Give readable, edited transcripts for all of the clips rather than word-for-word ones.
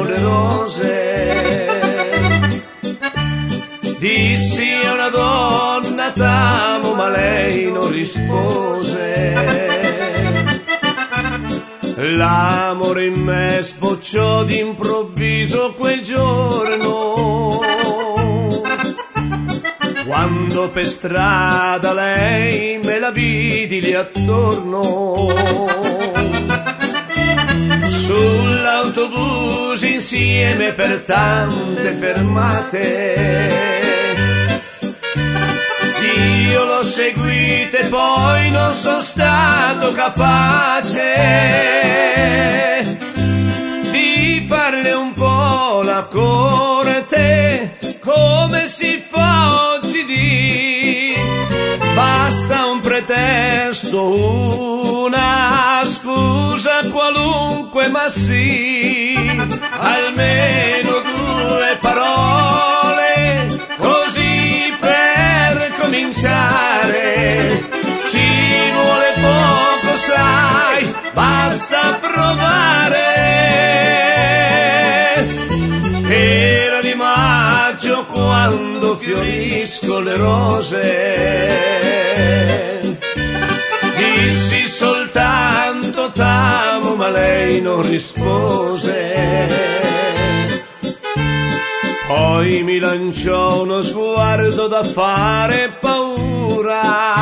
le rose. Dissi a una donna t'amo, ma lei non rispose. L'amore in me sbocciò d'improvviso quel giorno, quando per strada lei me la vidi lì attorno. Sull'autobus insieme per tante fermate, io l'ho seguita e poi non sono stato capace di farle un po' la corte come si fa oggi di. Basta un pretesto, una scusa qualunque, ma sì, almeno due parole così per cominciare. Ci vuole poco, sai, basta provare. Era di maggio quando fioriscono le rose. Dissi soltanto t'amo, ma lei non rispose. Poi mi lanciò uno sguardo da fare paura.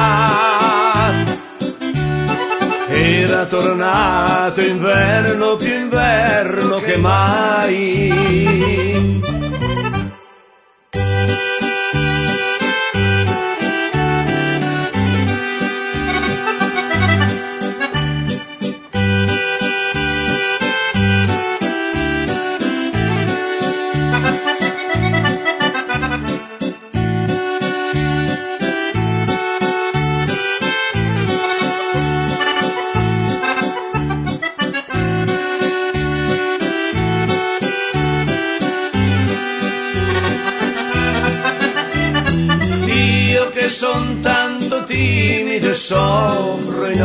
Era tornato inverno, più inverno che mai. Che son tanto timido e soffro in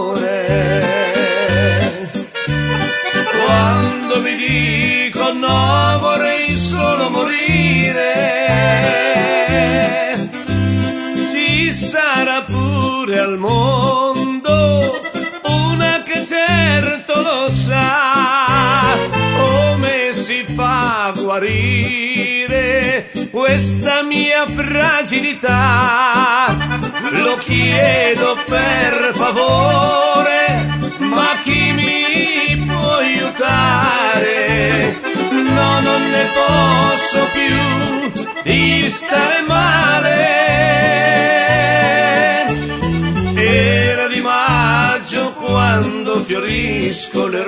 amore, quando mi dico no vorrei solo morire, ci sarà pure al mondo una che certo lo sa come si fa a guarire questa mia fragilità. Lo chiedo per favore, ma chi mi può aiutare? No, non ne posso più di stare male. Era di maggio quando fioriscono le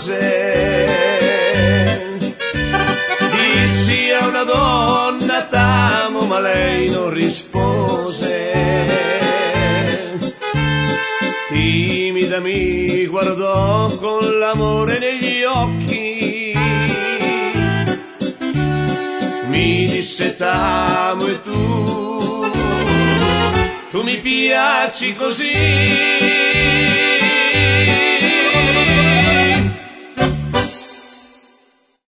rose. Dissi a una donna t'amo, ma lei non rispose. Timida mi guardò con l'amore negli occhi, mi disse t'amo e tu mi piaci così.